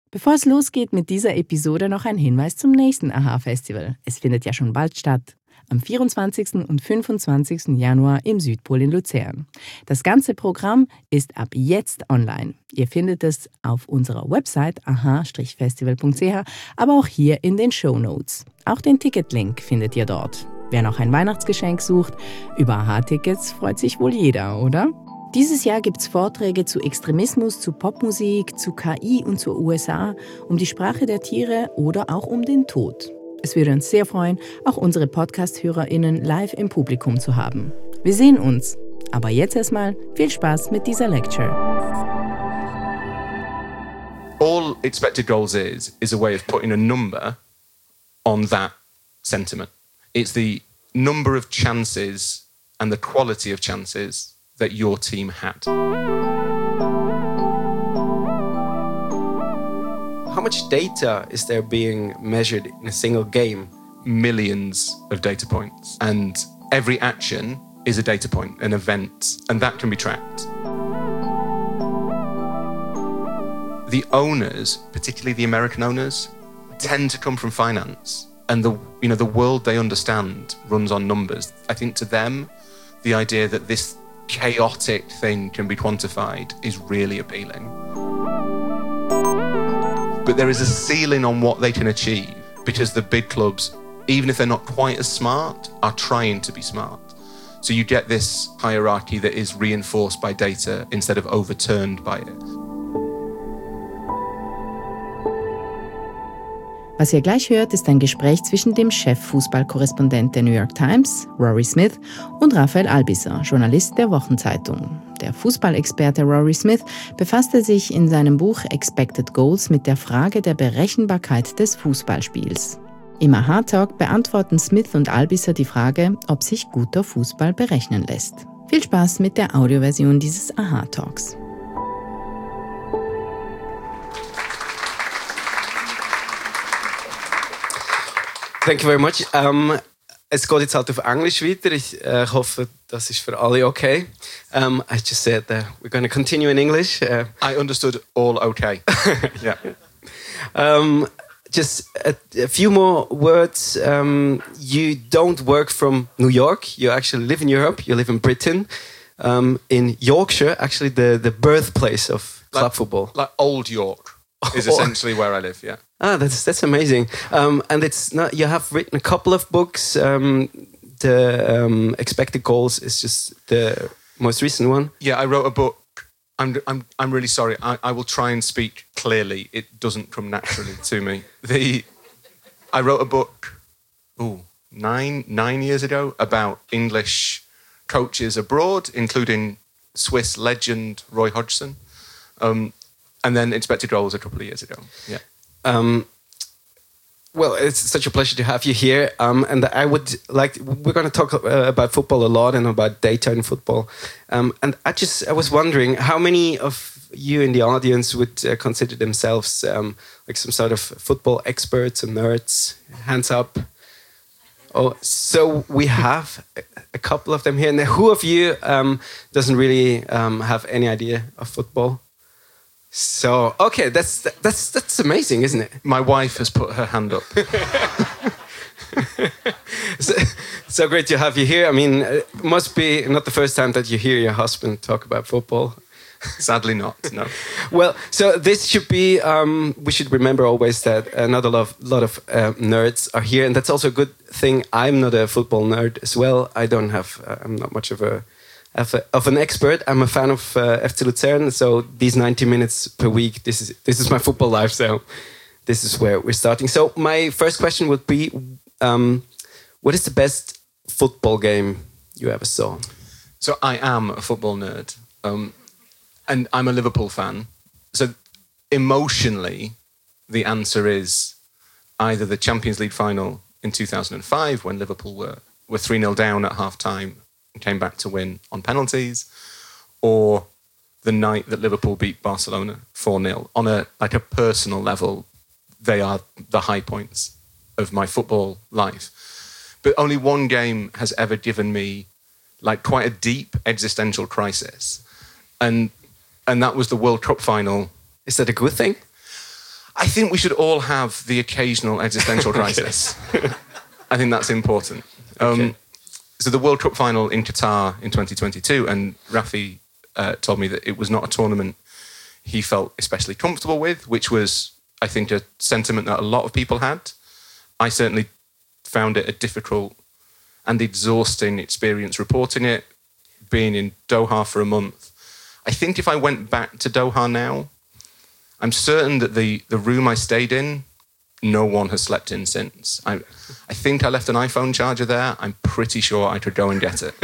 Bevor es losgeht mit dieser Episode noch ein Hinweis zum nächsten AHA-Festival. Es findet ja schon bald statt. Am 24. und 25. Januar im Südpol in Luzern. Das ganze Programm ist ab jetzt online. Ihr findet es auf unserer Website aha-festival.ch, aber auch hier in den Shownotes. Auch den Ticketlink findet ihr dort. Wer noch ein Weihnachtsgeschenk sucht, über AHA-Tickets freut sich wohl jeder, oder? Dieses Jahr gibt es Vorträge zu Extremismus, zu Popmusik, zu KI und zur USA, um die Sprache der Tiere oder auch um den Tod. Es würde uns sehr freuen, auch unsere Podcast-HörerInnen live im Publikum zu haben. Wir sehen uns. Aber jetzt erstmal viel Spaß mit dieser Lecture. All expected goals is a way of putting a number on that sentiment. It's the number of chances and the quality of chances that your team had. How much data is there being measured in a single game? Millions of data points. And every action is a data point, an event, and that can be tracked. The owners, particularly the American owners, tend to come from finance. And the world they understand runs on numbers. I think to them, the idea that this chaotic thing can be quantified is really appealing. But there is a ceiling on what they can achieve because the big clubs, even if they're not quite as smart, are trying to be smart. So you get this hierarchy that is reinforced by data instead of overturned by it. Was ihr gleich hört, ist ein Gespräch zwischen dem Chef-Fußballkorrespondent der New York Times, Rory Smith, und Raphael Albiser, Journalist der Wochenzeitung. Der Fußballexperte Rory Smith befasste sich in seinem Buch Expected Goals mit der Frage der Berechenbarkeit des Fußballspiels. Im AHA-Talk beantworten Smith und Albiser die Frage, ob sich guter Fußball berechnen lässt. Viel Spaß mit der Audioversion dieses AHA-Talks. Thank you very much. Es geht jetzt halt auf Englisch weiter. Ich hoffe, das ist für alle okay. I just said we're going to continue in English. I understood all okay. Yeah. Just a few more words. You don't work from New York. You actually live in Europe. You live in Britain. In Yorkshire, actually the birthplace of club football. Like Old York is essentially where I live, yeah. Ah, that's amazing. And it's not. You have written a couple of books. The Expected Goals is just the most recent one. Yeah, I wrote a book. I'm really sorry. I will try and speak clearly. It doesn't come naturally to me. I wrote a book, 9 years ago about English coaches abroad, including Swiss legend Roy Hodgson, and then Expected Goals a couple of years ago. Yeah. Well, it's such a pleasure to have you here. And I would we're going to talk about football a lot and about data in football. And I was wondering how many of you in the audience would consider themselves like some sort of football experts and nerds? Hands up. Oh, so we have a couple of them here. And who of you doesn't really have any idea of football? So, okay, that's amazing, isn't it? My wife has put her hand up. so great to have you here. I mean, it must be not the first time that you hear your husband talk about football. Sadly not, no. Well, so this should be, we should remember always that not a lot of nerds are here. And that's also a good thing. I'm not a football nerd as well. I'm not much of an expert. I'm a fan of FC Luzern, so these 90 minutes per week, this is my football life, so this is where we're starting. So my first question would be, what is the best football game you ever saw? So I am a football nerd, and I'm a Liverpool fan. So emotionally, the answer is either the Champions League final in 2005 when Liverpool were 3-0 down at half-time and came back to win on penalties, or the night that Liverpool beat Barcelona 4-0. On a personal level, they are the high points of my football life. But only one game has ever given me like quite a deep existential crisis. And that was the World Cup final. Is that a good thing? I think we should all have the occasional existential crisis. I think that's important. Okay. So the World Cup final in Qatar in 2022, and Rafi told me that it was not a tournament he felt especially comfortable with, which was, I think, a sentiment that a lot of people had. I certainly found it a difficult and exhausting experience reporting it, being in Doha for a month. I think if I went back to Doha now, I'm certain that the room I stayed in, no one has slept in since. I think I left an iPhone charger there. I'm pretty sure I could go and get it.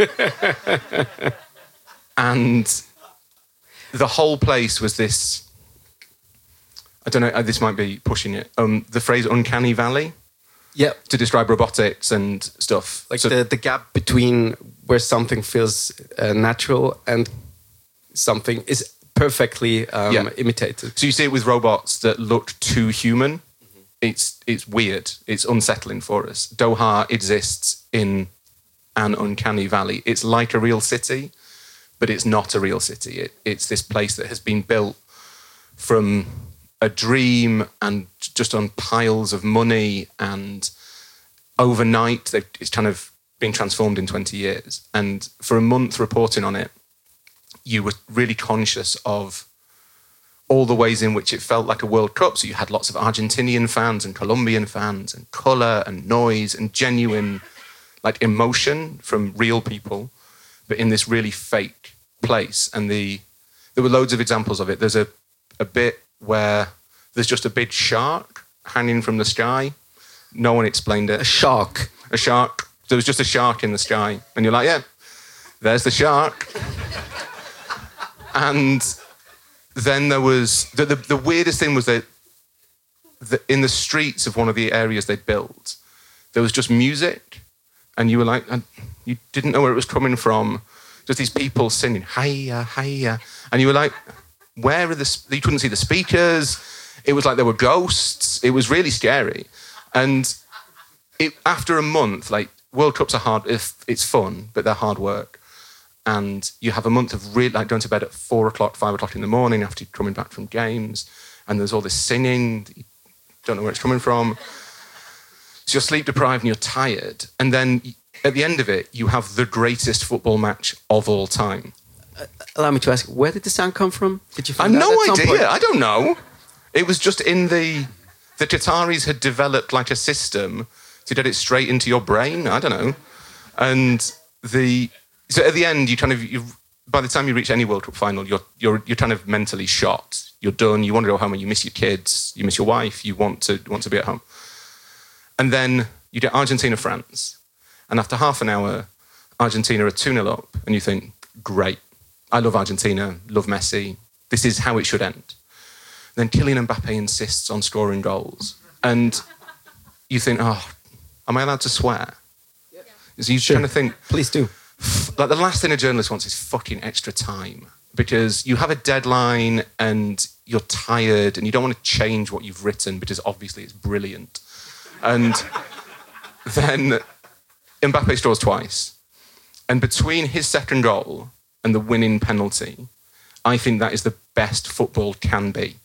And the whole place was this, I don't know, this might be pushing it, the phrase uncanny valley. Yeah. To describe robotics and stuff. Like the gap between where something feels natural and something is perfectly imitated. So you see it with robots that look too human. It's weird. It's unsettling for us. Doha exists in an uncanny valley. It's like a real city, but it's not a real city. It's this place that has been built from a dream and just on piles of money, and overnight it's kind of been transformed in 20 years. And for a month reporting on it, you were really conscious of all the ways in which it felt like a World Cup. So you had lots of Argentinian fans and Colombian fans and colour and noise and genuine like emotion from real people, but in this really fake place. And there were loads of examples of it. There's a bit where there's just a big shark hanging from the sky. No one explained it. A shark. There was just a shark in the sky. And you're like, yeah, there's the shark. And then there was... The weirdest thing was that in the streets of one of the areas they built, there was just music. And you were like... You didn't know where it was coming from. Just these people singing, hiya, hiya. And you were like, where are you couldn't see the speakers. It was like there were ghosts. It was really scary. And after a month, like, World Cups are hard. It's fun, but they're hard work. And you have a month of really, like, going to bed at 4 o'clock, 5 o'clock in the morning after you're coming back from games. And there's all this singing. You don't know where it's coming from. So you're sleep deprived and you're tired. And then at the end of it, you have the greatest football match of all time. Allow me to ask, where did the sound come from? Did you I find have no idea. Point? I don't know. It was just in the Qataris had developed like a system to get it straight into your brain. I don't know. And so at the end, by the time you reach any World Cup final, you're kind of mentally shot. You're done. You want to go home and you miss your kids. You miss your wife. You want to be at home. And then you get Argentina-France. And after half an hour, Argentina are 2-0 up. And you think, great. I love Argentina, love Messi. This is how it should end. Then Kylian Mbappe insists on scoring goals. And you think, oh, am I allowed to swear? Yeah. So you kind of think... Please do. Like, the last thing a journalist wants is fucking extra time. Because you have a deadline and you're tired and you don't want to change what you've written because obviously it's brilliant. And then Mbappe scores twice. And between his second goal and the winning penalty, I think that is the best football can be.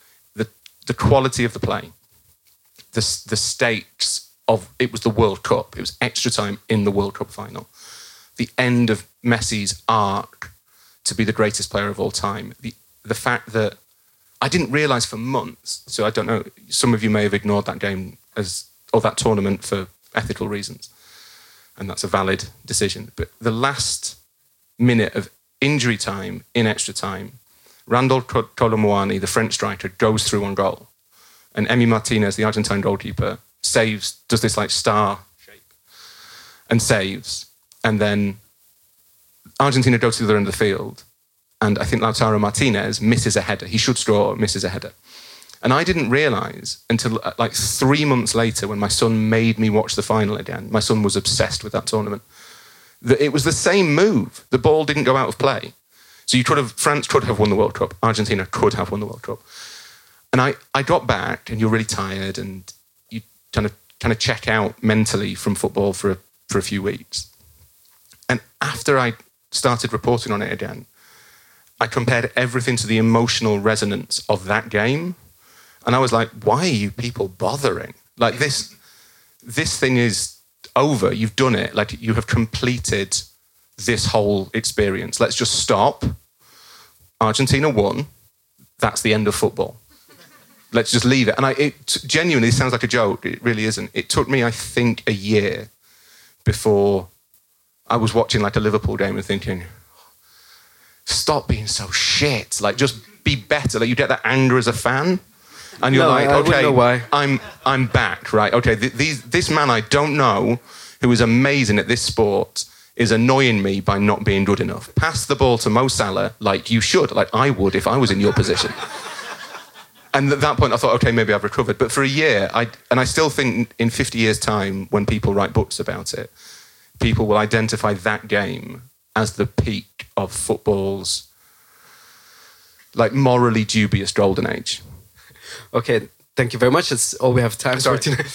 The quality of the play, the stakes of... It was the World Cup. It was extra time in the World Cup final. The end of Messi's arc to be the greatest player of all time. The fact that I didn't realise for months, so I don't know, some of you may have ignored that game or that tournament for ethical reasons, and that's a valid decision. But the last minute of injury time in extra time, Randall Kolo Muani, the French striker, goes through on goal. And Emi Martinez, the Argentine goalkeeper, does this like star shape and saves. And then Argentina goes to the other end of the field. And I think Lautaro Martinez misses a header. He should score, misses a header. And I didn't realise until like 3 months later when my son made me watch the final again. My son was obsessed with that tournament. That it was the same move. The ball didn't go out of play. So France could have won the World Cup. Argentina could have won the World Cup. And I got back, and you're really tired, and you kind of check out mentally from football for a few weeks. And after I started reporting on it again, I compared everything to the emotional resonance of that game. And I was like, why are you people bothering? Like this thing is over. You've done it. Like you have completed this whole experience. Let's just stop. Argentina won. That's the end of football. Let's just leave it. And it genuinely sounds like a joke. It really isn't. It took me, I think, a year before I was watching like a Liverpool game and thinking, stop being so shit. Like, just be better. Like, you get that anger as a fan, and you're like, okay, know why. I'm back, right? Okay, this man I don't know, who is amazing at this sport, is annoying me by not being good enough. Pass the ball to Mo Salah like you should, like I would if I was in your position. And at that point, I thought, okay, maybe I've recovered. But for a year, I still think in 50 years' time, when people write books about it, people will identify that game as the peak of football's like morally dubious golden age. Okay, thank you very much. That's all we have time for tonight.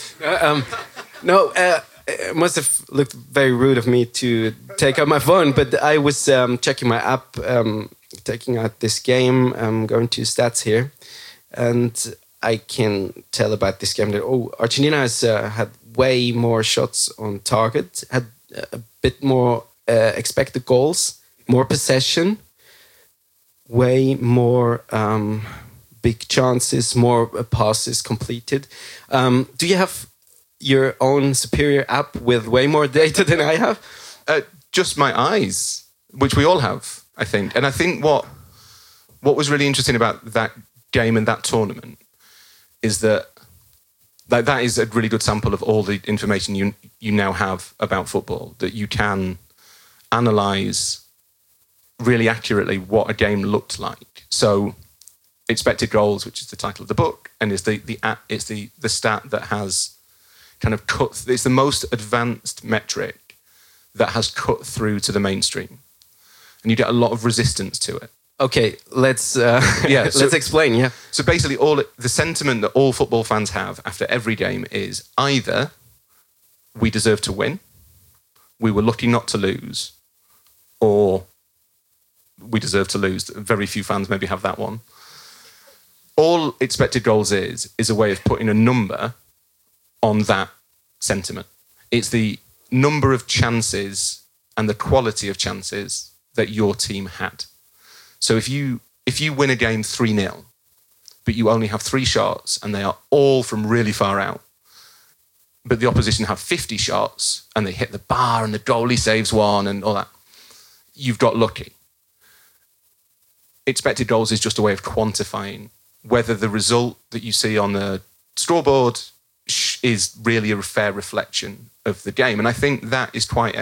It must have looked very rude of me to take out my phone, but I was checking my app, taking out this game. I'm going to stats here, and I can tell about this game that Argentina has had way more shots on target, had a bit more expected goals, more possession, way more big chances, more passes completed. Do you have your own superior app with way more data than I have? Just my eyes, which we all have, I think. And I think what was really interesting about that game and that tournament is that that is a really good sample of all the information you now have about football, that you can analyse really accurately what a game looked like. So expected goals, which is the title of the book, and is the stat that has kind of it's the most advanced metric that has cut through to the mainstream, and you get a lot of resistance to it. Okay, let's let's explain. Yeah. So basically, the sentiment that all football fans have after every game is either we deserve to win, we were lucky not to lose, or we deserve to lose. Very few fans maybe have that one. All expected goals is a way of putting a number on that sentiment. It's the number of chances and the quality of chances that your team had. So if you win a game 3-0, but you only have 3 shots and they are all from really far out, but the opposition have 50 shots and they hit the bar and the goalie saves one and all that, you've got lucky. Expected goals is just a way of quantifying whether the result that you see on the scoreboard is really a fair reflection of the game. And I think that is quite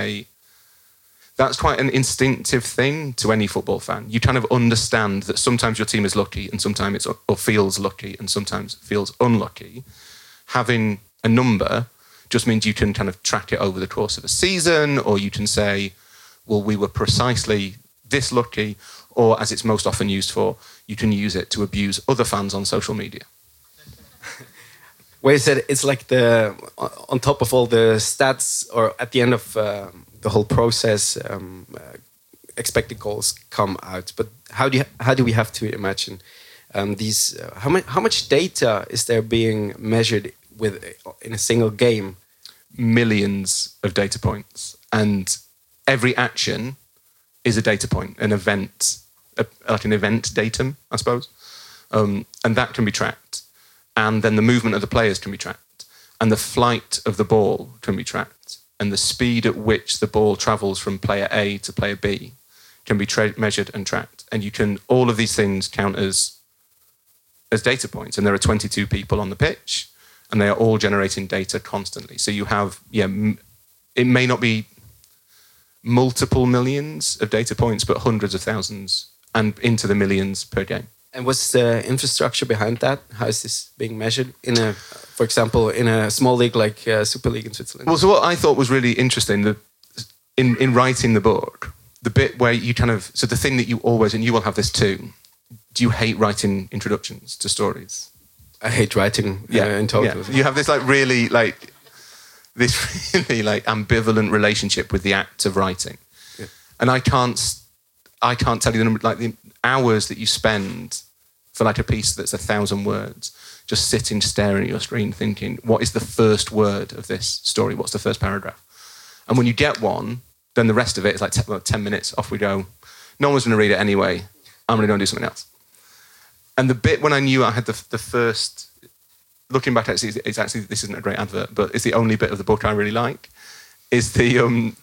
an instinctive thing to any football fan. You kind of understand that sometimes your team is lucky and sometimes or feels lucky and sometimes feels unlucky. Having a number just means you can kind of track it over the course of a season, or you can say, well, we were precisely this lucky, or as it's most often used for, you can use it to abuse other fans on social media. Where you said it's like on top of all the stats, or at the end of the whole process, expected goals come out. But how do we have to imagine these? How much data is there being measured in a single game? Millions of data points, and every action is a data point, an event, like an event datum, I suppose, and that can be tracked. And then the movement of the players can be tracked, and the flight of the ball can be tracked, and the speed at which the ball travels from player A to player B can be measured and tracked. And all of these things count as data points. And there are 22 people on the pitch, and they are all generating data constantly. So you have, it may not be multiple millions of data points, but hundreds of thousands and into the millions per game. And what's the infrastructure behind that? How is this being measured for example, in a small league like Super League in Switzerland? Well, so what I thought was really interesting in writing the book, the bit where you so the thing that you always, and you will have this too, do you hate writing introductions to stories? I hate writing in total. Yeah. You have this this really ambivalent relationship with the act of writing. Yeah. And I can't tell you the number, the hours that you spend for like a piece that's 1,000 words, just sitting, staring at your screen, thinking, what is the first word of this story? What's the first paragraph? And when you get one, then the rest of it is like 10 minutes, off we go. No one's going to read it anyway. I'm going to go and do something else. And the bit when I knew I had the first, looking back, actually, it's actually, this isn't a great advert, but it's the only bit of the book I really like, is the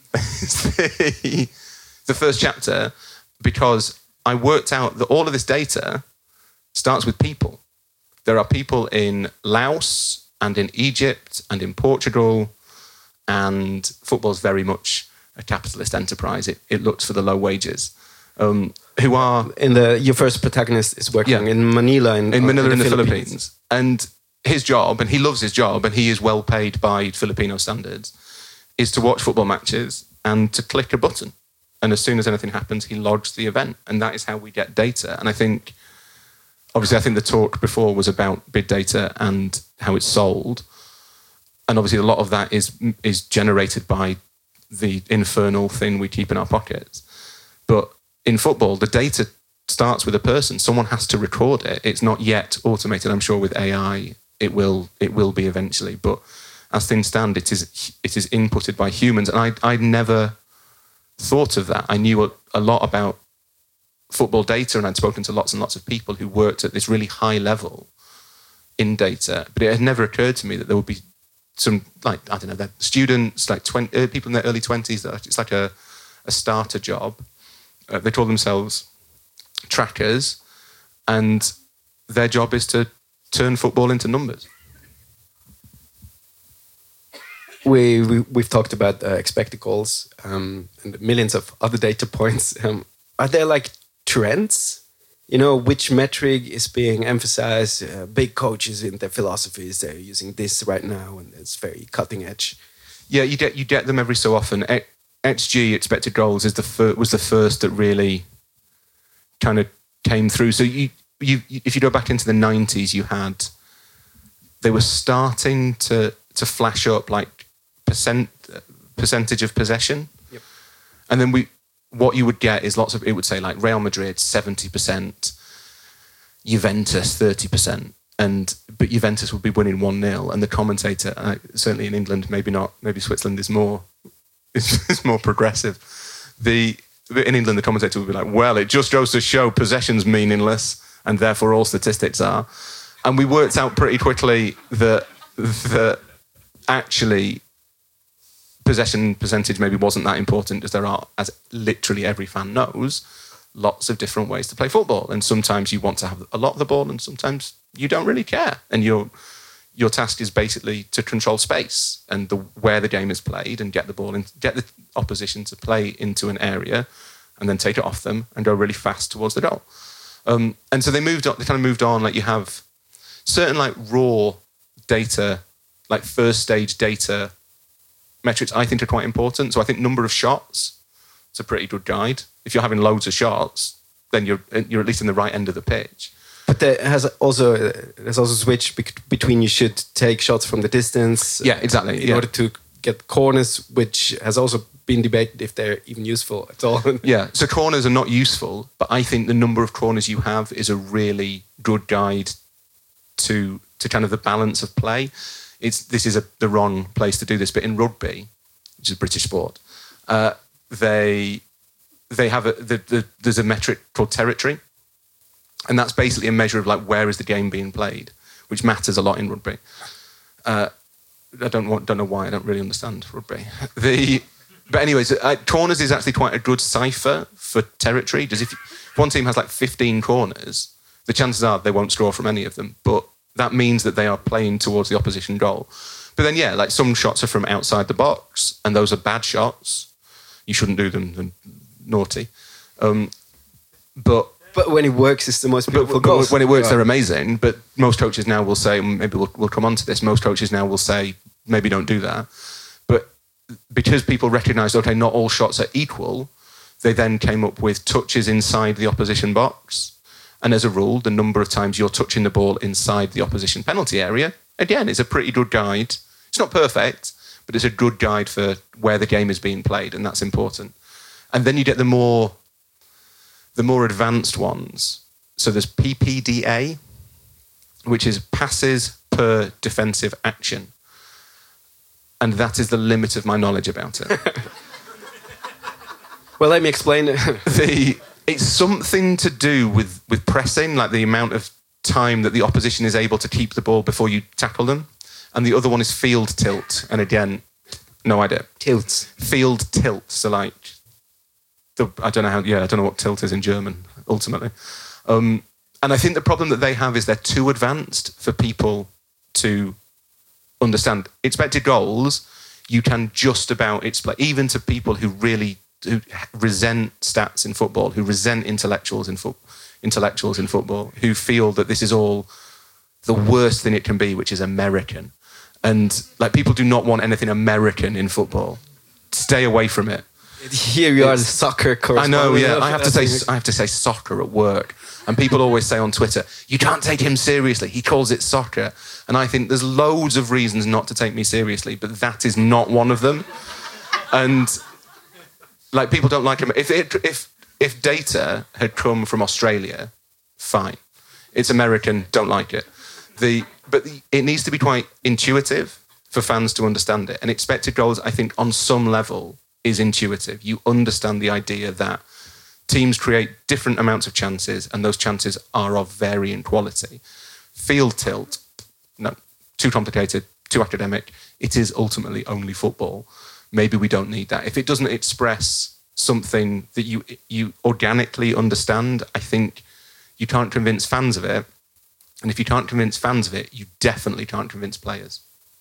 first chapter, because I worked out that all of this data starts with people. There are people in Laos and in Egypt and in Portugal, and football's very much a capitalist enterprise. It looks for the low wages. Who are... Your first protagonist is working in Manila. In Manila in the Philippines. And his job, and he loves his job, and he is well paid by Filipino standards, is to watch football matches and to click a button. And as soon as anything happens, he logs the event. And that is how we get data. And I think, obviously, the talk before was about big data and how it's sold. And obviously, a lot of that is generated by the infernal thing we keep in our pockets. But in football, the data starts with a person. Someone has to record it. It's not yet automated. I'm sure with AI, it will be eventually. But as things stand, it is inputted by humans. And I'd never thought of that. I knew a lot about football data, and I'd spoken to lots and lots of people who worked at this really high level in data. But it had never occurred to me that there would be some, like, I don't know, that students, like people in their early 20s, it's like a starter job. They call themselves trackers, and their job is to turn football into numbers. We've talked about expected goals and millions of other data points. Are there like trends? You know, which metric is being emphasized? Big coaches in their philosophies, they're using this right now, and it's very cutting edge. Yeah, you get them every so often. XG, expected goals, was the first that really kind of came through. So if you go back into the 90s, they were starting to flash up like percentage of possession. Yep. And then what you would get is it would say like Real Madrid 70%, Juventus 30%, but Juventus would be winning 1-0, and the commentator, certainly in England, maybe not, maybe Switzerland is more progressive. In England, the commentator would be like, well, it just goes to show possession's meaningless, and therefore all statistics are. And we worked out pretty quickly that actually possession percentage maybe wasn't that important, because there are, as literally every fan knows, lots of different ways to play football. And sometimes you want to have a lot of the ball, and sometimes you don't really care. And your task is basically to control space and where the game is played, and get the ball and get the opposition to play into an area, and then take it off them and go really fast towards the goal. And so they kind of moved on. Like, you have certain like raw data, like first stage data metrics, I think are quite important. So I think number of shots, it's a pretty good guide. If you're having loads of shots, then you're at least in the right end of the pitch. But there's also switch between you should take shots from the distance. Yeah, exactly. In order to get corners, which has also been debated if they're even useful at all. Yeah, so corners are not useful, but I think the number of corners you have is a really good guide to kind of the balance of play. This is the wrong place to do this, but in rugby, which is a British sport, they have there's a metric called territory. And that's basically a measure of like, where is the game being played, which matters a lot in rugby. I don't know why, I don't really understand rugby. But anyways, corners is actually quite a good cipher for territory. Because if one team has like 15 corners, the chances are they won't score from any of them. But that means that they are playing towards the opposition goal. But then, yeah, like some shots are from outside the box, and those are bad shots. You shouldn't do them, they're naughty. But when it works, it's the most beautiful goals. When it works, they're amazing. But most coaches now will say, maybe we'll come on to this, most coaches now will say, maybe don't do that. But because people recognised, okay, not all shots are equal, they then came up with touches inside the opposition box. And as a rule, the number of times you're touching the ball inside the opposition penalty area, again, is a pretty good guide. It's not perfect, but it's a good guide for where the game is being played, and that's important. And then you get the more advanced ones, so there's PPDA, which is passes per defensive action. And that is the limit of my knowledge about it. Well, let me explain. It's something to do with pressing, like the amount of time that the opposition is able to keep the ball before you tackle them. And the other one is field tilt. And again, no idea. Tilts. Field tilt. So like, I don't know what tilt is in German, ultimately. And I think the problem that they have is they're too advanced for people to understand. Expected goals, you can just about explain, even to people who resent stats in football, who resent intellectuals in football, who feel that this is all the worst thing it can be, which is American. And like, people do not want anything American in football. Stay away from it. Here you are, the soccer correspondent. I know, yeah. I have to say soccer at work. And people always say on Twitter, you can't take him seriously. He calls it soccer. And I think there's loads of reasons not to take me seriously, but that is not one of them. And like, people don't like him. If data had come from Australia, fine. It's American, don't like it. But it needs to be quite intuitive for fans to understand it. And expected goals, I think, on some level, is intuitive. You understand the idea that teams create different amounts of chances, and those chances are of varying quality. Field tilt, no, too complicated, too academic. It is ultimately only football. Maybe we don't need that. If it doesn't express something that you organically understand, I think you can't convince fans of it. And if you can't convince fans of it, you definitely can't convince players.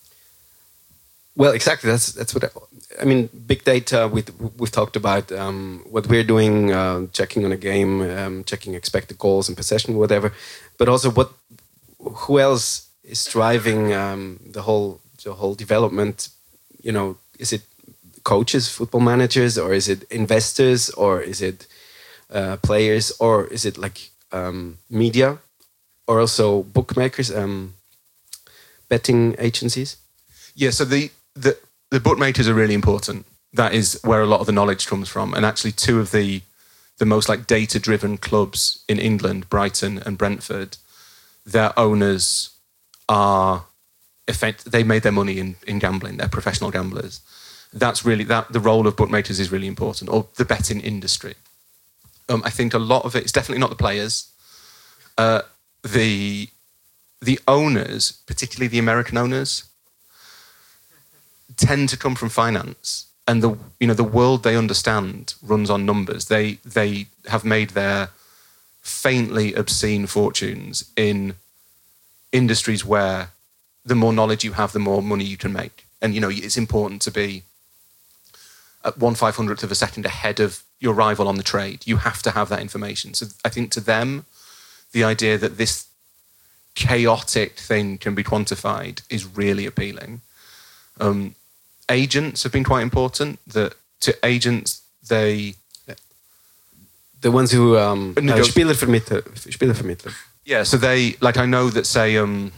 Well, exactly. That's what I mean. Big data. We've talked about what we're doing, checking on a game, checking expected goals and possession, whatever. But also, who else is driving the whole development? You know, is it coaches, football managers, or is it investors, or is it players, or is it like media, or also bookmakers, betting agencies? Yeah. So the bookmakers are really important. That is where a lot of the knowledge comes from. And actually, two of the most like data-driven clubs in England, Brighton and Brentford, their owners they made their money in gambling. They're professional gamblers. That's really the role of bookmakers is really important, or the betting industry. I think a lot of it is definitely not the players. The owners, particularly the American owners, tend to come from finance, and the world they understand runs on numbers. They have made their faintly obscene fortunes in industries where the more knowledge you have, the more money you can make. And it's important to be at 1/500th of a second ahead of your rival on the trade. You have to have that information. So I think to them, the idea that this chaotic thing can be quantified is really appealing. Agents have been quite important. To agents, the ones who Spielervermittler. Yeah, so I know that, say,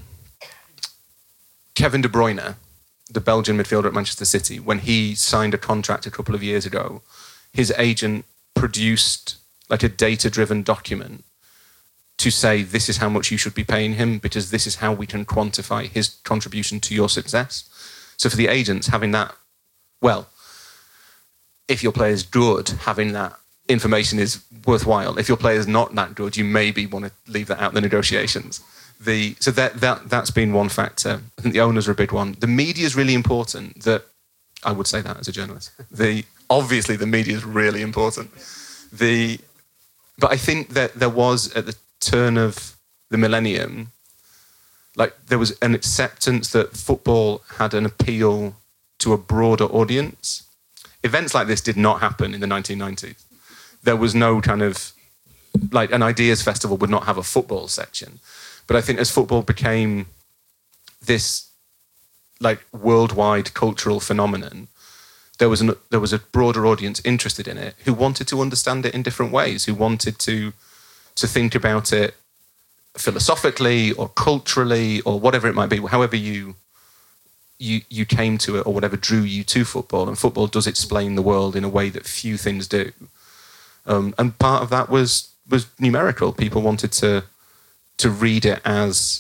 Kevin De Bruyne, the Belgian midfielder at Manchester City, when he signed a contract a couple of years ago, his agent produced like a data-driven document to say, this is how much you should be paying him, because this is how we can quantify his contribution to your success. So for the agents, having that, well, if your player's good, having that information is worthwhile. If your player's not that good, you maybe want to leave that out in the negotiations. So that's been one factor. I think the owners are a big one. The media is really important. I would say that as a journalist. Obviously, the media is really important. But I think that there was, at the turn of the millennium, like there was an acceptance that football had an appeal to a broader audience. Events like this did not happen in the 1990s. There was no kind of, like, an ideas festival would not have a football section. But I think as football became this like worldwide cultural phenomenon, there was a broader audience interested in it who wanted to understand it in different ways, who wanted to think about it philosophically or culturally or whatever it might be, however you came to it or whatever drew you to football. And football does explain the world in a way that few things do. And part of that was was numerical. People wanted to read it as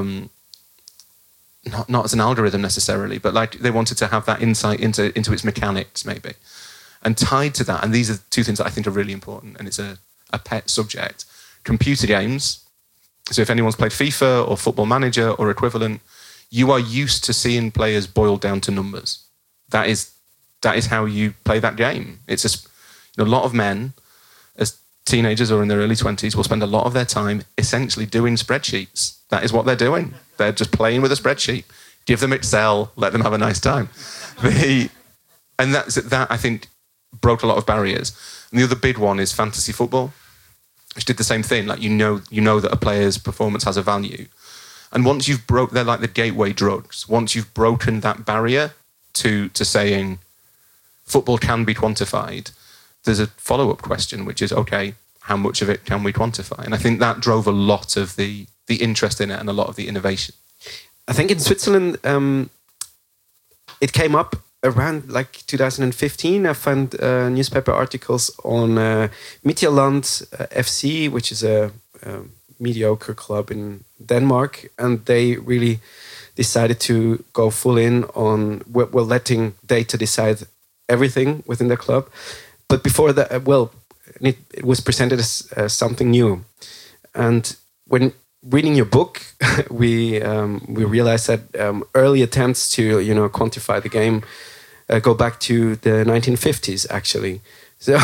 not as an algorithm necessarily, but like they wanted to have that insight into its mechanics, maybe. And tied to that, and these are two things that I think are really important, and it's a pet subject, computer games. So if anyone's played FIFA or Football Manager or equivalent, you are used to seeing players boiled down to numbers. That is how you play that game. It's a lot of men, as teenagers or in their early 20s, will spend a lot of their time essentially doing spreadsheets. That is what they're doing. They're just playing with a spreadsheet. Give them Excel, let them have a nice time. And that I think broke a lot of barriers. And the other big one is fantasy football, which did the same thing. Like you know that a player's performance has a value. And once you've they're like the gateway drugs. Once you've broken that barrier to saying football can be quantified, there's a follow-up question, which is, okay, how much of it can we quantify? And I think that drove a lot of the interest in it and a lot of the innovation. I think in Switzerland, it came up around like 2015. I found newspaper articles on Midtjylland FC, which is a mediocre club in Denmark, and they really decided to go full in on letting data decide everything within the club. But before that, it was presented as something new. And when reading your book, we realized that early attempts to quantify the game go back to the 1950s, actually. So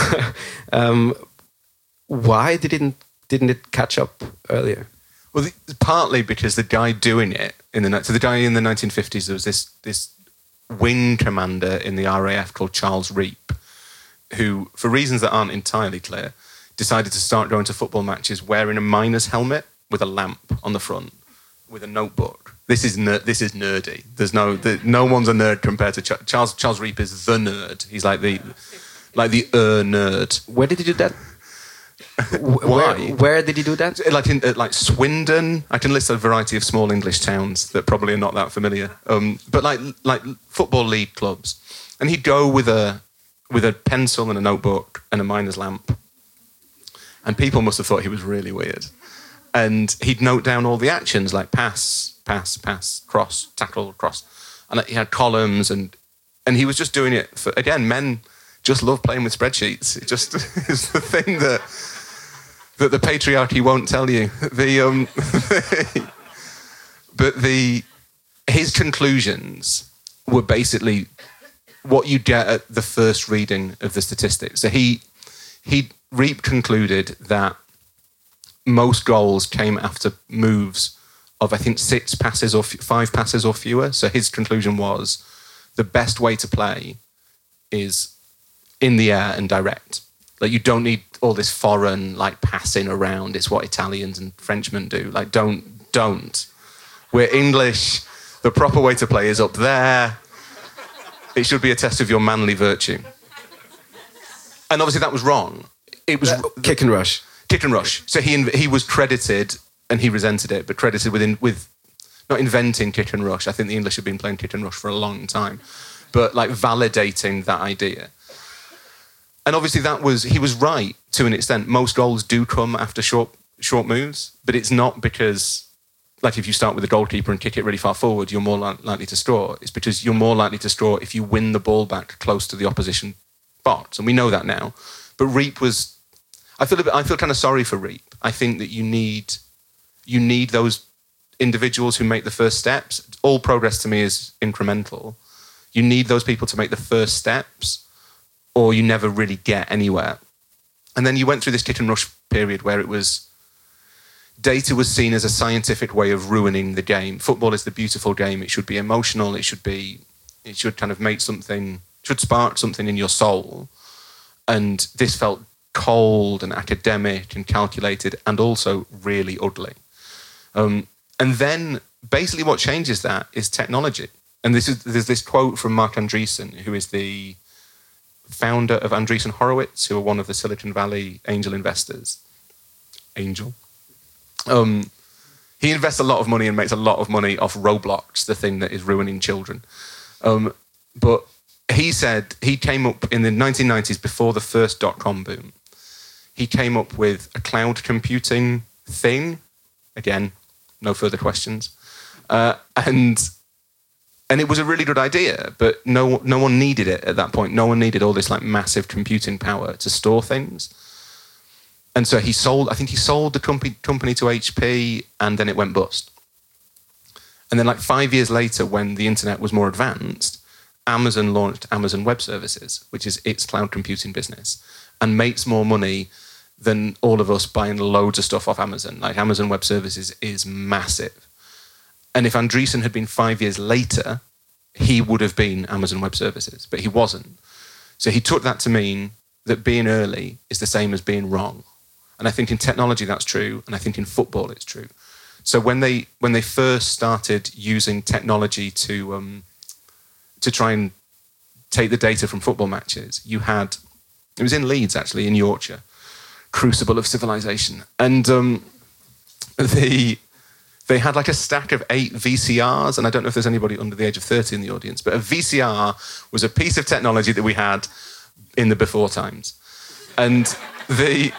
why didn't it catch up earlier? Well, partly because the guy doing it the guy in the 1950s, there was this wing commander in the RAF called Charles Reep, who, for reasons that aren't entirely clear, decided to start going to football matches wearing a miner's helmet with a lamp on the front, with a notebook. This is nerdy. No one's a nerd compared to Charles Reep is the nerd. He's like the nerd. Where did he do that? Why? Where did he do that? Like in Swindon. I can list a variety of small English towns that probably are not that familiar. But like football league clubs, and he'd go with a pencil and a notebook and a miner's lamp, and people must have thought he was really weird. And he'd note down all the actions like pass, cross, tackle, cross, and he had columns, and he was just doing it for, again, men just love playing with spreadsheets. It just is the thing that the patriarchy won't tell you. But his conclusions were basically what you get at the first reading of the statistics. So Reep concluded that most goals came after moves of, I think, 6 passes or 5 passes or fewer. So his conclusion was the best way to play is in the air and direct. Like, you don't need all this foreign, like, passing around. It's what Italians and Frenchmen do. Like, don't. We're English. The proper way to play is up there. It should be a test of your manly virtue. And obviously that was wrong. It was kick and rush. Kick and rush. So he was credited, and he resented it, but credited with not inventing kick and rush. I think the English have been playing kick and rush for a long time, but like validating that idea. And obviously he was right to an extent. Most goals do come after short moves, but it's not because, like, if you start with a goalkeeper and kick it really far forward, you're more likely to score. It's because you're more likely to score if you win the ball back close to the opposition box, and we know that now. But Reep was, I feel kind of sorry for Reep. I think that you need those individuals who make the first steps. All progress to me is incremental. You need those people to make the first steps, or you never really get anywhere. And then you went through this kick and rush period where data was seen as a scientific way of ruining the game. Football is the beautiful game. It should be emotional. It should kind of should spark something in your soul. And this felt cold and academic and calculated, and also really ugly. And then basically what changes that is technology. And there's this quote from Mark Andreessen, who is the founder of Andreessen Horowitz, who are one of the Silicon Valley angel investors. Angel. He invests a lot of money and makes a lot of money off Roblox, the thing that is ruining children. But he said he came up in the 1990s before the first dot-com boom. he came up with a cloud computing thing. Again, no further questions. And it was a really good idea, but no one needed it at that point. No one needed all this like massive computing power to store things. And so he sold the company to HP, and then it went bust. And then like 5 years later, when the internet was more advanced, Amazon launched Amazon Web Services, which is its cloud computing business, and makes more money than all of us buying loads of stuff off Amazon. Like Amazon Web Services is massive. And if Andreessen had been 5 years later, he would have been Amazon Web Services, but he wasn't. So he took that to mean that being early is the same as being wrong. And I think in technology that's true, and I think in football it's true. So when they first started using technology to try and take the data from football matches, it was in Leeds actually, in Yorkshire, crucible of civilization, and they had like a stack of 8 VCRs, and I don't know if there's anybody under the age of 30 in the audience, but a VCR was a piece of technology that we had in the before times. And they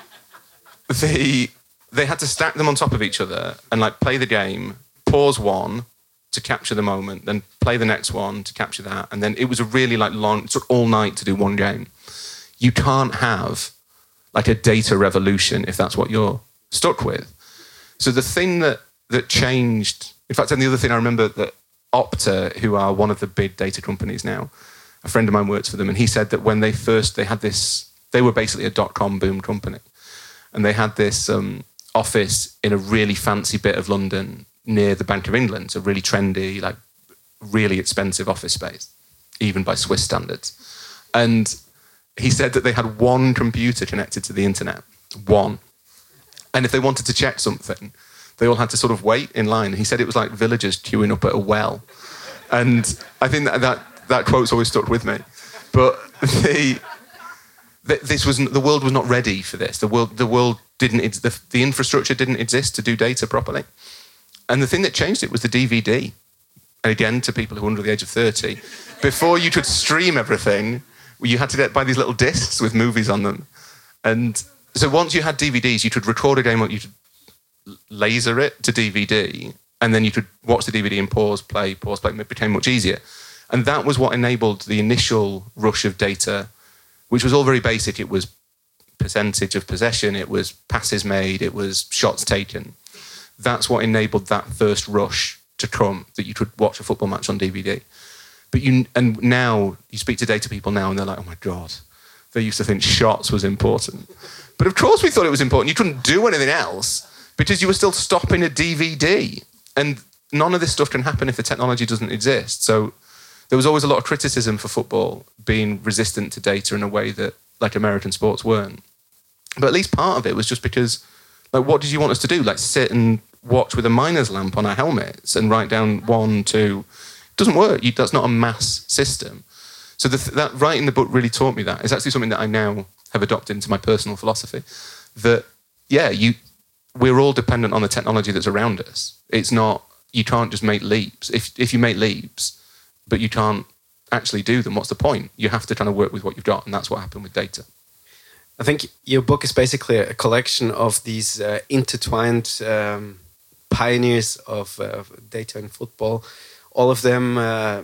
had to stack them on top of each other and like play the game, pause one to capture the moment, then play the next one to capture that. And then it was a really like long, it took all night to do one game. You can't have like a data revolution if that's what you're stuck with. So the thing that changed, in fact, and the other thing I remember that Opta, who are one of the big data companies now, a friend of mine works for them, and he said that when they had this, they were basically a dot-com boom company, and they had this office in a really fancy bit of London near the Bank of England, so really trendy, like really expensive office space, even by Swiss standards. And he said that they had one computer connected to the internet, one. And if they wanted to check something, they all had to sort of wait in line. He said it was like villagers queuing up at a well. And I think that quote's always stuck with me. But the world was not ready for this. The world didn't, the infrastructure didn't exist to do data properly. And the thing that changed it was the DVD. And again, to people who are under the age of 30, before you could stream everything, you had to buy these little discs with movies on them. And so once you had DVDs, you could record a game, you could laser it to DVD, and then you could watch the DVD and pause, play. It became much easier. And that was what enabled the initial rush of data, which was all very basic. It was percentage of possession, it was passes made, it was shots taken. That's what enabled that first rush to come, that you could watch a football match on DVD. And now you speak to data people now and they're like, oh my God, they used to think shots was important. But of course we thought it was important. You couldn't do anything else because you were still stopping a DVD. And none of this stuff can happen if the technology doesn't exist. So there was always a lot of criticism for football being resistant to data in a way that like American sports weren't. But at least part of it was just because, like, what did you want us to do? Like sit and watch with a miner's lamp on our helmets and write down 1, 2. It doesn't work. That's not a mass system. So that writing the book really taught me that. It's actually something that I now have adopted into my personal philosophy. That, yeah, we're all dependent on the technology that's around us. It's not, you can't just make leaps. If you make leaps, but you can't actually do them, what's the point? You have to kind of work with what you've got, and that's what happened with data. I think your book is basically a collection of these intertwined pioneers of data in football. All of them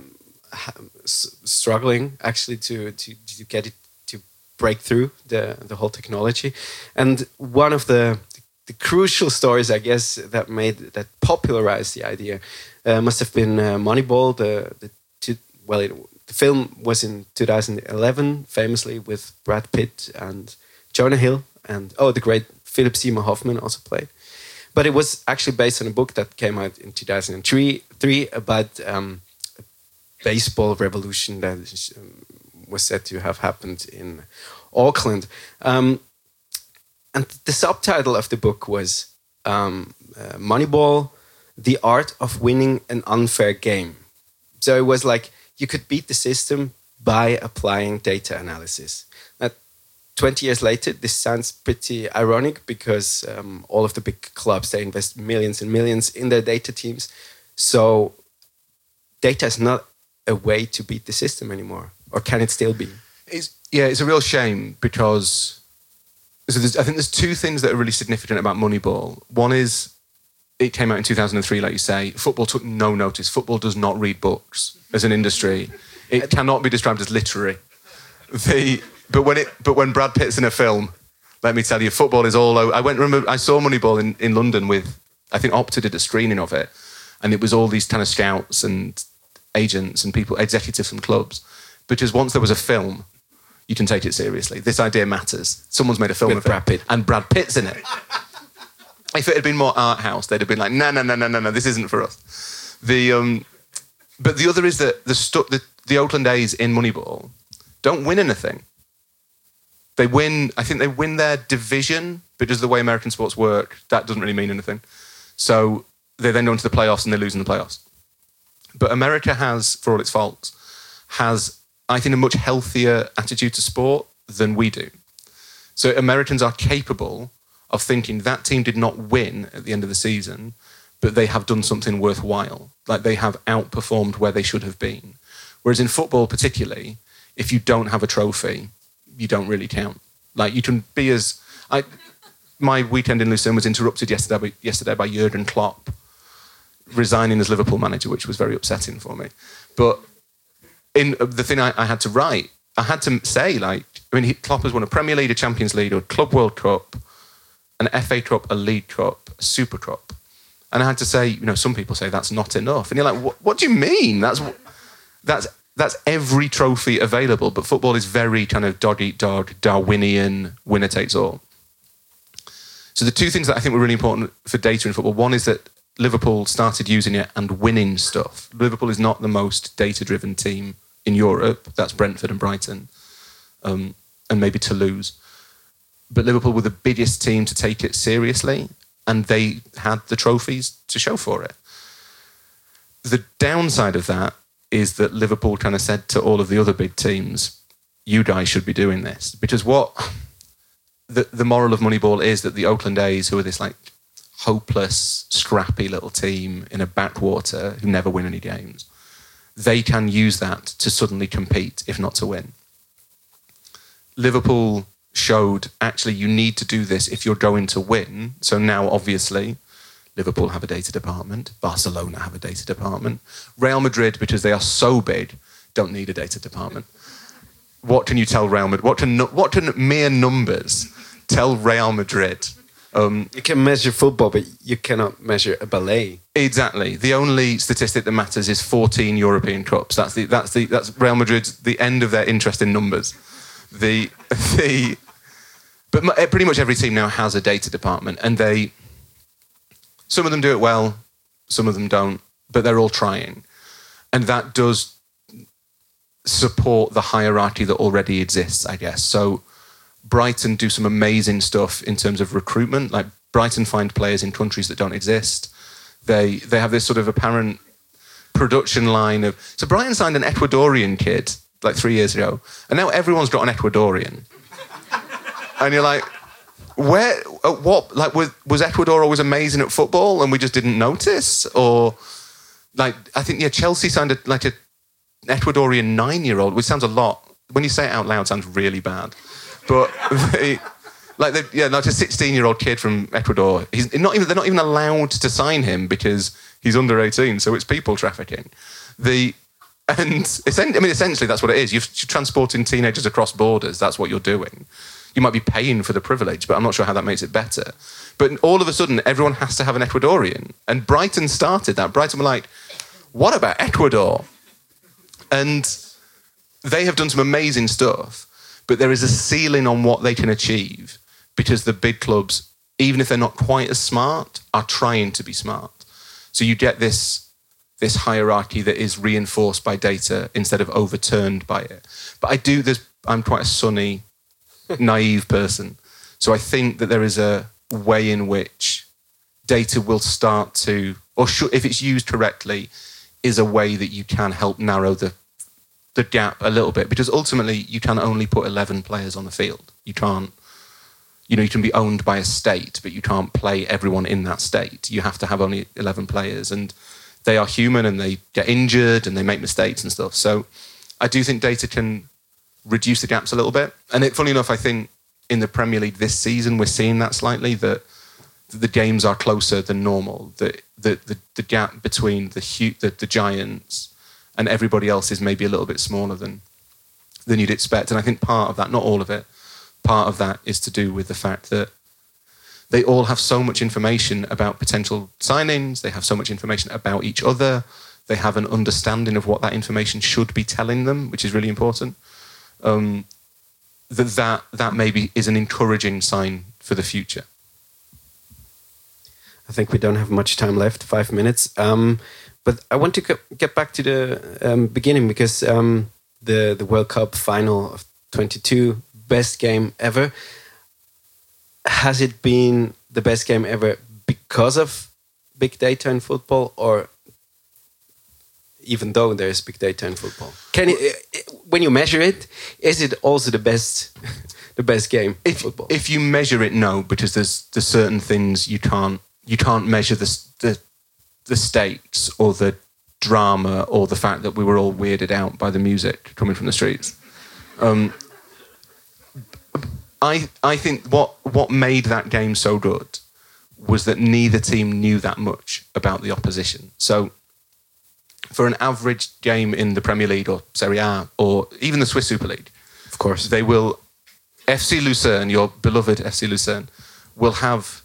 struggling actually to get it to break through the whole technology. And one of the crucial stories, I guess, that popularized the idea must have been Moneyball. The film was in 2011, famously with Brad Pitt and Jonah Hill, and the great Philip Seymour Hoffman also played. But it was actually based on a book that came out in 2003 about a baseball revolution that was said to have happened in Auckland. And the subtitle of the book was Moneyball, The Art of Winning an Unfair Game. So it was like you could beat the system by applying data analysis. Now, 20 years later, this sounds pretty ironic because all of the big clubs, they invest millions and millions in their data teams. So data is not a way to beat the system anymore. Or can it still be? It's a real shame because So I think there's two things that are really significant about Moneyball. One is it came out in 2003, like you say. Football took no notice. Football does not read books as an industry. It cannot be described as literary. But when Brad Pitt's in a film, let me tell you, football is all over. I saw Moneyball in London with, I think Opta did a screening of it, and it was all these kind of scouts and agents and people, executives from clubs. Because once there was a film, you can take it seriously. This idea matters. Someone's made a film with of Brad Pitt. And Brad Pitt's in it. If it had been more art house, they'd have been like, no, this isn't for us. But the other is that the Oakland A's in Moneyball don't win anything. I think they win their division, because the way American sports work, that doesn't really mean anything. So they then go into the playoffs and they lose in the playoffs. But America has, for all its faults, I think, a much healthier attitude to sport than we do. So Americans are capable of thinking that team did not win at the end of the season, but they have done something worthwhile. Like, they have outperformed where they should have been. Whereas in football particularly, if you don't have a trophy, you don't really count. Like, you can be my weekend in Lucerne was interrupted yesterday by Jurgen Klopp resigning as Liverpool manager, which was very upsetting for me. But in the thing I had to write, I had to say, Klopp has won a Premier League, a Champions League, a Club World Cup, an FA Cup, a League Cup, a Super Cup. And I had to say, some people say that's not enough. And you're like, what do you mean? That's every trophy available. But football is very kind of dog-eat-dog, Darwinian, winner takes all. So the two things that I think were really important for data in football, one is that Liverpool started using it and winning stuff. Liverpool is not the most data-driven team in Europe. That's Brentford and Brighton, and maybe Toulouse. But Liverpool were the biggest team to take it seriously, and they had the trophies to show for it. The downside of that is that Liverpool kind of said to all of the other big teams, you guys should be doing this. Because the moral of Moneyball is that the Oakland A's, who are this hopeless, scrappy little team in a backwater who never win any games, they can use that to suddenly compete, if not to win. Liverpool showed, actually, you need to do this if you're going to win. So now, obviously, Liverpool have a data department. Barcelona have a data department. Real Madrid, because they are so big, don't need a data department. What can you tell Real Madrid? What can mere numbers tell Real Madrid? You can measure football, but you cannot measure a ballet. Exactly. The only statistic that matters is 14 European Cups. That's Real Madrid's, the end of their interest in numbers. But pretty much every team now has a data department, and some of them do it well, some of them don't, but they're all trying. And that does support the hierarchy that already exists, I guess. So Brighton do some amazing stuff in terms of recruitment. Like, Brighton find players in countries that don't exist. They have this sort of apparent production line of... So Brighton signed an Ecuadorian kid 3 years ago, and now everyone's got an Ecuadorian. And you're like, was Ecuador always amazing at football and we just didn't notice? Or, I think, Chelsea signed an Ecuadorian 9-year-old, which sounds a lot. When you say it out loud, sounds really bad. But like a 16-year-old kid from Ecuador. They're not even allowed to sign him because he's under 18. So it's people trafficking. Essentially that's what it is. You're transporting teenagers across borders. That's what you're doing. You might be paying for the privilege, but I'm not sure how that makes it better. But all of a sudden, everyone has to have an Ecuadorian. And Brighton started that. Brighton were like, what about Ecuador? And they have done some amazing stuff, but there is a ceiling on what they can achieve because the big clubs, even if they're not quite as smart, are trying to be smart. So you get this hierarchy that is reinforced by data instead of overturned by it. But I'm quite a sunny, naive person. So I think that there is a way in which data will start to, if it's used correctly, is a way that you can help narrow the gap a little bit, because ultimately you can only put 11 players on the field. You can't, you can be owned by a state, but you can't play everyone in that state. You have to have only 11 players, and they are human and they get injured and they make mistakes and stuff. So I do think data can reduce the gaps a little bit. And funny enough, I think in the Premier League this season, we're seeing that slightly, that the games are closer than normal. The gap between the giants and everybody else is maybe a little bit smaller than you'd expect. And I think part of that, not all of it, part of that is to do with the fact that they all have so much information about potential signings. They have so much information about each other. They have an understanding of what that information should be telling them, which is really important. That maybe is an encouraging sign for the future. I think we don't have much time left, 5 minutes. But I want to get back to the beginning, because the World Cup final of 22, best game ever. Has it been the best game ever because of big data in football, or even though there's big data in football? When you measure it, is it also the best game in football? If you measure it, no, because there's certain things you can't measure the stakes or the drama or the fact that we were all weirded out by the music coming from the streets. I think what made that game so good was that neither team knew that much about the opposition. So for an average game in the Premier League or Serie A or even the Swiss Super League, of course, FC Lucerne, your beloved FC Lucerne, will have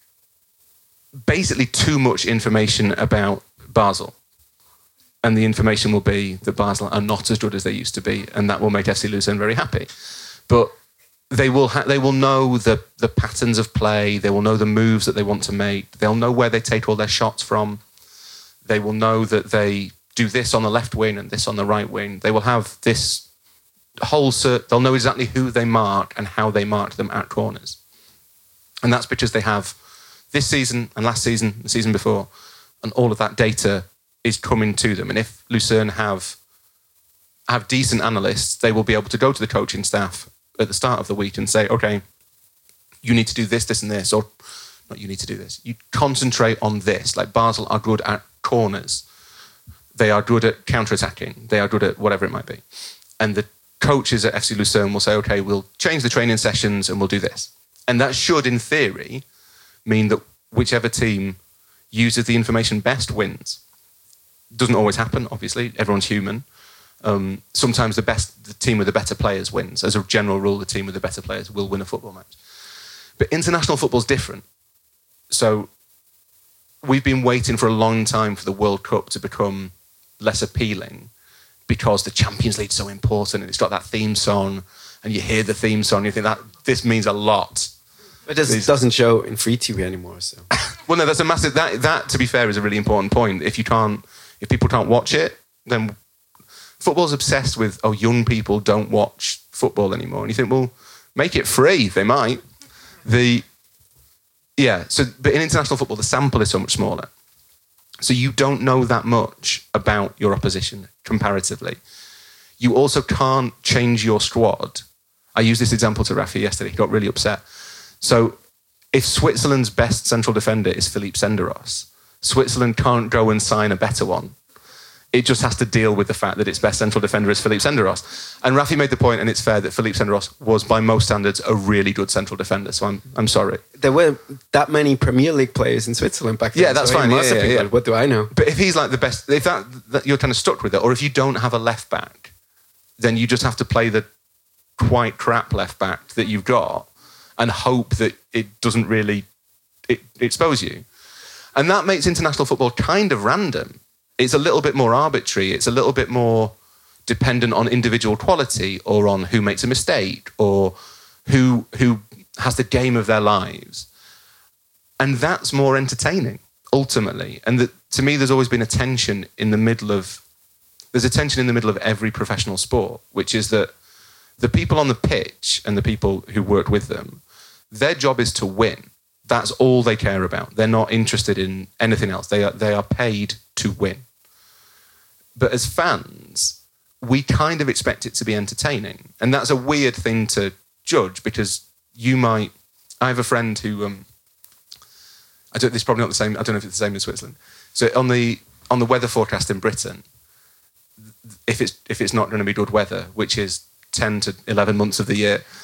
basically too much information about Basel. And the information will be that Basel are not as good as they used to be, and that will make FC Lucerne very happy. But they will know the patterns of play. They will know the moves that they want to make. They'll know where they take all their shots from. They will know that they do this on the left wing and this on the right wing. They will have this whole they'll know exactly who they mark and how they mark them at corners. And that's because they have this season and last season, the season before, and all of that data is coming to them. And if Lucerne have decent analysts, they will be able to go to the coaching staff at the start of the week and say, okay, you need to do this, this and this, or not you need to do this. You concentrate on this. Like Basel are good at corners. They are good at counter-attacking. They are good at whatever it might be. And the coaches at FC Lucerne will say, okay, we'll change the training sessions and we'll do this. And that should, in theory, mean that whichever team uses the information best wins. Doesn't always happen, obviously. Everyone's human. Sometimes the team with the better players wins. As a general rule, the team with the better players will win a football match. But international football's different. So we've been waiting for a long time for the World Cup to become less appealing because the Champions League's so important and it's got that theme song and you hear the theme song and you think that this means a lot. But it doesn't show in free TV anymore. So. Well, no, that's a massive... That, to be fair, is a really important point. If people can't watch it, then football's obsessed with, young people don't watch football anymore. And you think, well, make it free. They might. But in international football, the sample is so much smaller. So you don't know that much about your opposition comparatively. You also can't change your squad. I used this example to Rafi yesterday. He got really upset. So if Switzerland's best central defender is Philippe Senderos, Switzerland can't go and sign a better one. It just has to deal with the fact that its best central defender is Philippe Senderos. And Rafi made the point, and it's fair, that Philippe Senderos was, by most standards, a really good central defender. So I'm sorry. There were that many Premier League players in Switzerland back then. Yeah, that's fine. Yeah. What do I know? But if he's like the best, if that you're kind of stuck with it, or if you don't have a left back, then you just have to play the quite crap left back that you've got and hope that it doesn't really expose you. And that makes international football kind of random. It's a little bit more arbitrary. It's a little bit more dependent on individual quality or on who makes a mistake or who has the game of their lives. And that's more entertaining, ultimately. And to me, there's always been a tension in the middle of every professional sport, which is that the people on the pitch and the people who work with them, their job is to win. That's all they care about. They're not interested in anything else. They are paid to win. But as fans, we kind of expect it to be entertaining. And that's a weird thing to judge because I have a friend who, it's probably not the same, I don't know if it's the same in Switzerland. So on the weather forecast in Britain, if it's not going to be good weather, which is 10 to 11 months of the year,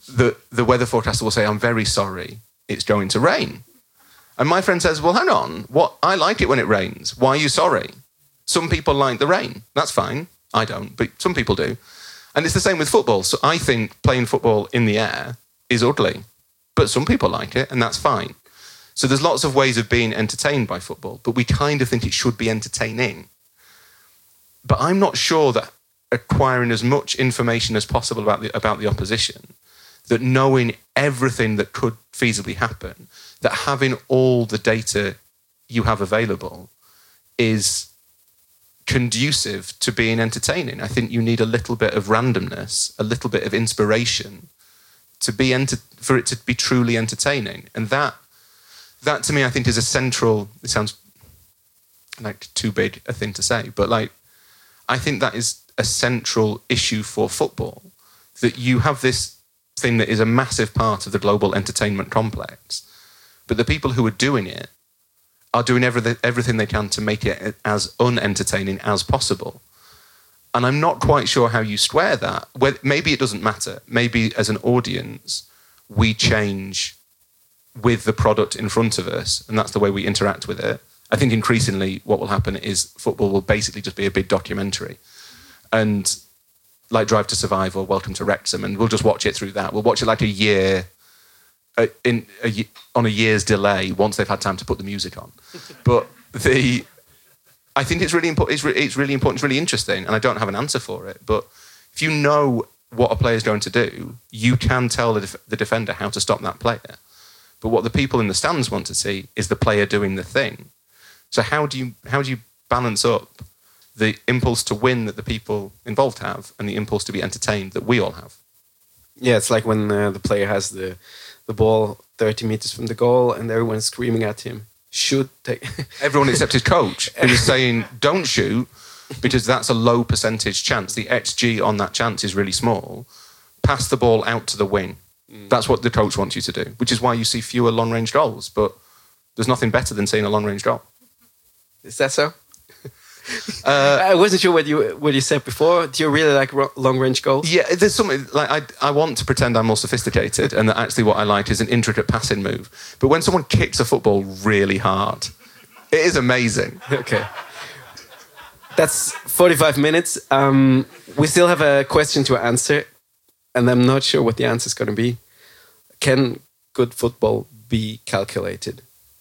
the weather forecaster will say, I'm very sorry, it's going to rain. And my friend says, well, hang on, I like it when it rains. Why are you sorry? Some people like the rain. That's fine. I don't, but some people do. And it's the same with football. So I think playing football in the air is ugly, but some people like it, and that's fine. So there's lots of ways of being entertained by football, but we kind of think it should be entertaining. But I'm not sure that acquiring as much information as possible about the opposition, that knowing everything that could feasibly happen, that having all the data you have available is conducive to being entertaining. I think you need a little bit of randomness, a little bit of inspiration for it to be truly entertaining. And that to me, I think is a central, it sounds like too big a thing to say, but like, I think that is a central issue for football, that you have this thing that is a massive part of the global entertainment complex, but the people who are doing it are doing everything they can to make it as unentertaining as possible. And I'm not quite sure how you square that. Maybe it doesn't matter. Maybe as an audience, we change with the product in front of us, and that's the way we interact with it. I think increasingly what will happen is football will basically just be a big documentary. And like Drive to Survive or Welcome to Wrexham, and we'll just watch it through that. We'll watch it like a year, on a year's delay once they've had time to put the music on. But I think it's really important. It's really important. It's really interesting, and I don't have an answer for it. But if you know what a player is going to do, you can tell the defender how to stop that player. But what the people in the stands want to see is the player doing the thing. So how do you balance up the impulse to win that the people involved have and the impulse to be entertained that we all have? Yeah, it's like when the player has the ball 30 meters from the goal and everyone's screaming at him, shoot. Everyone except his coach, who is saying, don't shoot, because that's a low percentage chance. The XG on that chance is really small. Pass the ball out to the wing. That's what the coach wants you to do, which is why you see fewer long-range goals. But there's nothing better than seeing a long-range goal. Is that so? I wasn't sure what you said before. Do you really like long-range goals? Yeah, there's something like I want to pretend I'm more sophisticated, and that actually what I like is an intricate passing move. But when someone kicks a football really hard, it is amazing. Okay, that's 45 minutes. We still have a question to answer, and I'm not sure what the answer is going to be. Can good football be calculated?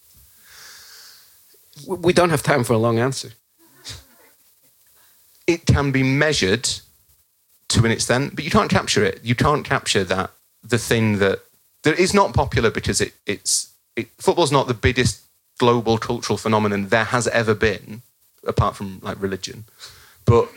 We don't have time for a long answer. It can be measured to an extent, but you can't capture it. You can't capture the thing that is not popular because football's not the biggest global cultural phenomenon there has ever been, apart from like religion. But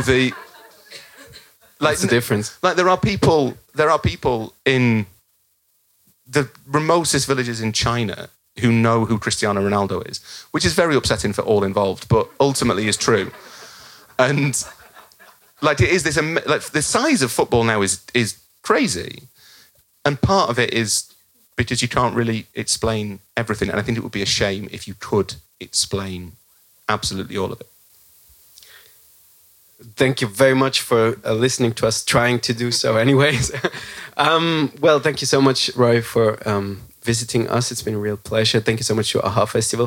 What's the difference? Like there are people in the remotest villages in China who know who Cristiano Ronaldo is, which is very upsetting for all involved, but ultimately is true. And like it is this, like the size of football now is crazy, and part of it is because you can't really explain everything. And I think it would be a shame if you could explain absolutely all of it. Thank you very much for listening to us trying to do so. Anyways, well, thank you so much, Roy, for visiting us. It's been a real pleasure. Thank you so much to AHA Festival.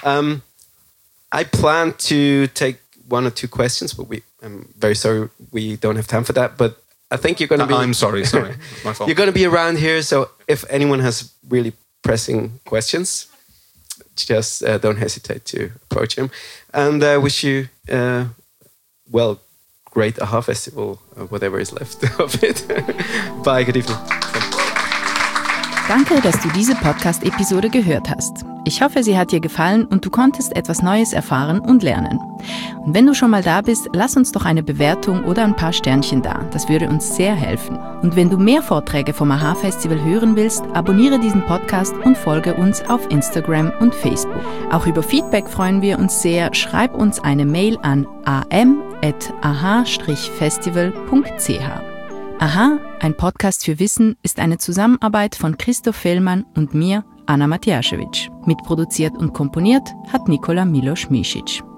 I plan to take one or two questions, but I'm very sorry we don't have time for that. But I think you're going to be... I'm sorry. It's my fault. You're going to be around here, so if anyone has really pressing questions, just don't hesitate to approach him. And I wish you, great AHA Festival, whatever is left of it. Bye, good evening. Danke, dass du diese Podcast-Episode gehört hast. Ich hoffe, sie hat dir gefallen und du konntest etwas Neues erfahren und lernen. Und wenn du schon mal da bist, lass uns doch eine Bewertung oder ein paar Sternchen da. Das würde uns sehr helfen. Und wenn du mehr Vorträge vom AHA Festival hören willst, abonniere diesen Podcast und folge uns auf Instagram und Facebook. Auch über Feedback freuen wir uns sehr. Schreib uns eine Mail an am@aha-festival.ch. AHA, ein Podcast für Wissen, ist eine Zusammenarbeit von Christoph Fellmann und mir, Anna Matjaschewitsch. Mitproduziert und komponiert hat Nikola Milos Misic.